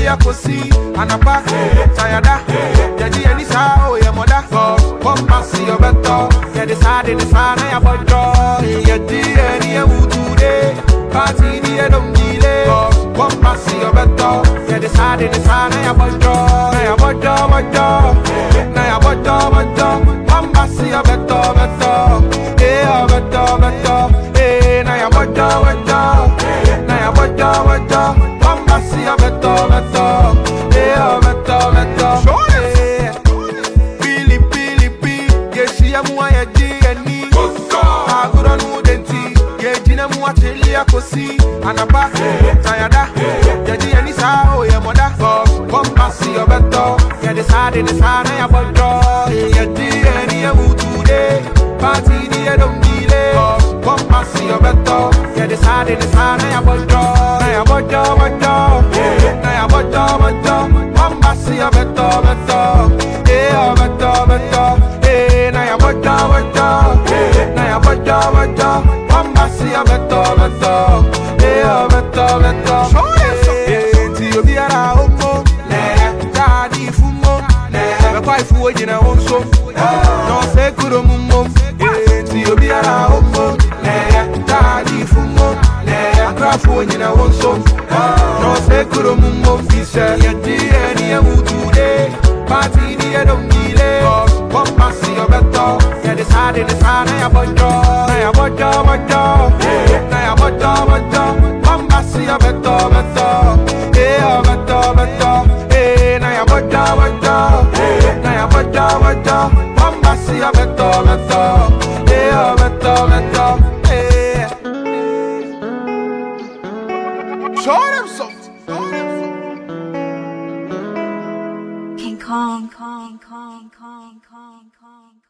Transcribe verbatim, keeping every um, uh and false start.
ya kosi anapa tayada jadi eni sa o ye moda come pass your beto ya decide decide ya bojo ya di eni ya utude party di e dom dile come pass your beto ya decide decide ya bojo ya bojo bojo na ya bojo bojo come pass your beto beto eh beto beto eh na ya bojo bojo na ya bojo bojo come pass your beto beto eh beto beto pili pili pi yeshi ya muwa ya ji eni aguro nu denti yeji na muwa teli ya kosi anaba tayada yeji eni sa o ye moda come pass your beto ya decide decide ya bojo yeji eni ya utude party di e dom dile come pass your beto ya decide decide ya bojo ya bojo bojo na ya bojo bojo come pass your beto beto eh beto beto eh na ya bojo bojo na ya bojo bojo come pass your beto beto eh beto beto eh ti obiara omo le daddy fumo le be kwai fu ojina wonso no se kuro mummo eh ti obiara omo le daddy fumo le akra fu ojina wonso no se kuro mummo fi se ye di eni e utude party di e dom dile come pass your beto ya decide decide ya bojo na ya bojo bojo na ya bojo bojo come pass your beto beto eh beto beto eh na ya bojo bojo na ya bojo bojo come pass your beto beto eh beto beto eh show them something. King Kong, Kong, Kong, Kong, Kong, Kong.